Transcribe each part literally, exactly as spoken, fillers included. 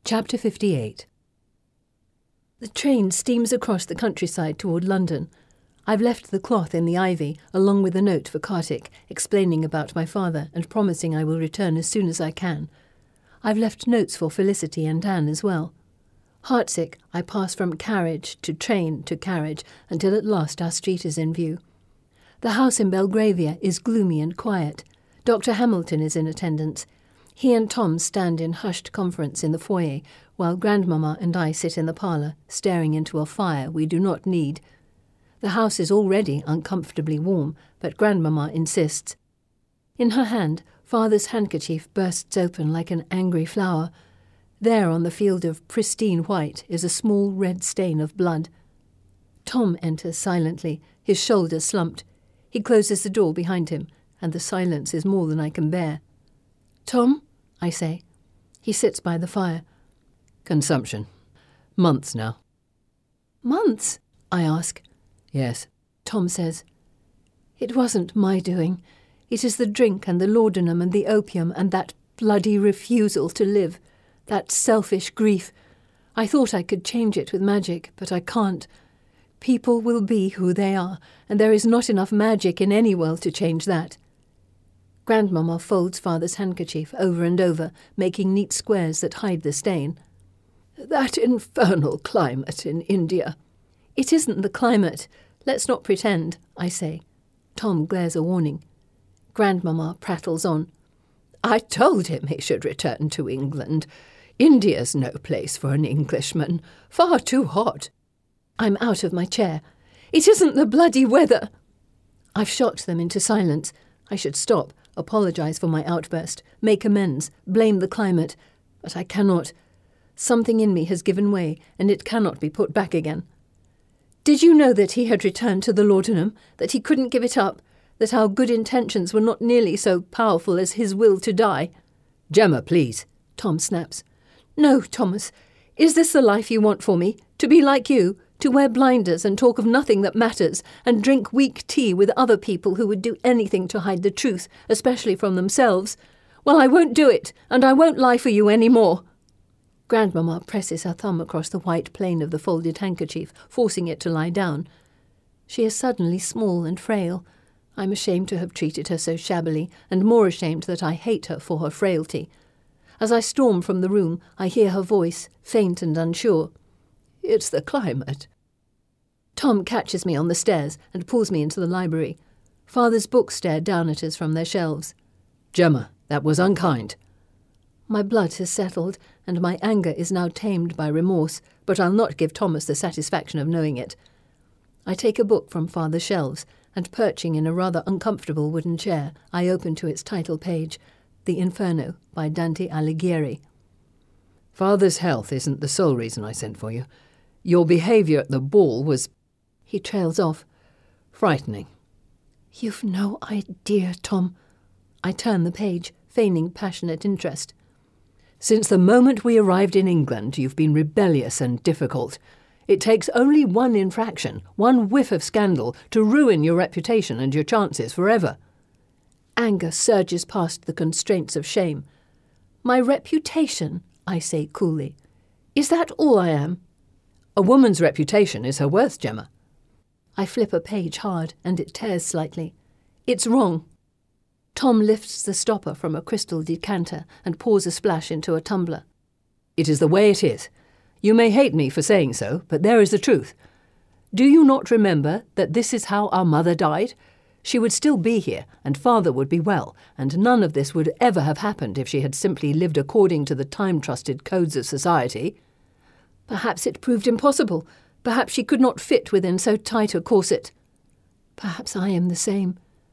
Chapter fifty-eight. The train steams across the countryside toward London. I've left the cloth in the ivy, along with a note for Kartik, explaining about my father and promising I will return as soon as I can. I've left notes for Felicity and Anne as well. Heartsick, I pass from carriage to train to carriage until at last our street is in view. The house in Belgravia is gloomy and quiet. Doctor Hamilton is in attendance. He and Tom stand in hushed conference in the foyer, while Grandmamma and I sit in the parlour, staring into a fire we do not need. The house is already uncomfortably warm, but Grandmamma insists. In her hand, Father's handkerchief bursts open like an angry flower. There on the field of pristine white is a small red stain of blood. Tom enters silently, his shoulders slumped. He closes the door behind him, and the silence is more than I can bear. "Tom?" I say. He sits by the fire. "Consumption. Months now." "Months?" I ask. "Yes," Tom says. "It wasn't my doing. It is the drink and the laudanum and the opium and that bloody refusal to live, that selfish grief. I thought I could change it with magic, but I can't. People will be who they are, and there is not enough magic in any world to change that." Grandmamma folds Father's handkerchief over and over, making neat squares that hide the stain. "That infernal climate in India." "It isn't the climate. Let's not pretend," I say. Tom glares a warning. Grandmamma prattles on. "I told him he should return to England. India's no place for an Englishman. Far too hot." I'm out of my chair. "It isn't the bloody weather." I've shocked them into silence. I should stop, apologise for my outburst, make amends, blame the climate. But I cannot. Something in me has given way, and it cannot be put back again. "Did you know that he had returned to the laudanum, that he couldn't give it up, that our good intentions were not nearly so powerful as his will to die?" "Gemma, please," Tom snaps. "No, Thomas. Is this the life you want for me? To be like you? To wear blinders and talk of nothing that matters, and drink weak tea with other people who would do anything to hide the truth, especially from themselves? Well, I won't do it, and I won't lie for you any more." Grandmamma presses her thumb across the white plain of the folded handkerchief, forcing it to lie down. She is suddenly small and frail. I'm ashamed to have treated her so shabbily, and more ashamed that I hate her for her frailty. As I storm from the room, I hear her voice, faint and unsure. "It's the climate." Tom catches me on the stairs and pulls me into the library. Father's books stare down at us from their shelves. "Gemma, that was unkind." My blood has settled, and my anger is now tamed by remorse, but I'll not give Thomas the satisfaction of knowing it. I take a book from Father's shelves, and perching in a rather uncomfortable wooden chair, I open to its title page, The Inferno by Dante Alighieri. "Father's health isn't the sole reason I sent for you. Your behaviour at the ball was—" He trails off. "Frightening." "You've no idea, Tom." I turn the page, feigning passionate interest. "Since the moment we arrived in England, you've been rebellious and difficult. It takes only one infraction, one whiff of scandal, to ruin your reputation and your chances forever." Anger surges past the constraints of shame. "My reputation," I say coolly. "Is that all I am?" "A woman's reputation is her worth, Gemma." I flip a page hard, and it tears slightly. "It's wrong." Tom lifts the stopper from a crystal decanter and pours a splash into a tumbler. "It is the way it is. You may hate me for saying so, but there is the truth. Do you not remember that this is how our mother died? She would still be here, and Father would be well, and none of this would ever have happened if she had simply lived according to the time-trusted codes of society." "Perhaps it proved impossible. Perhaps she could not fit within so tight a corset." "Perhaps I am the same."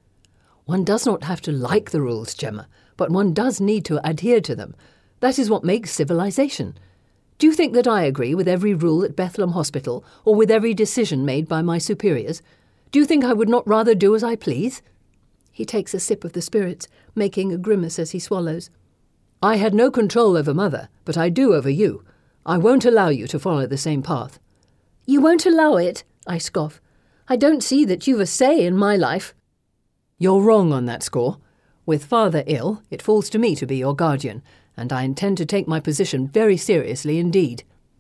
"One does not have to like the rules, Gemma, but one does need to adhere to them. That is what makes civilization. Do you think that I agree with every rule at Bethlehem Hospital, or with every decision made by my superiors? Do you think I would not rather do as I please?" He takes a sip of the spirits, making a grimace as he swallows. "I had no control over Mother, but I do over you. I won't allow you to follow the same path." "You won't allow it?" I scoff. "I don't see that you've a say in my life." "You're wrong on that score. With Father ill, it falls to me to be your guardian, and I intend to take my position very seriously indeed.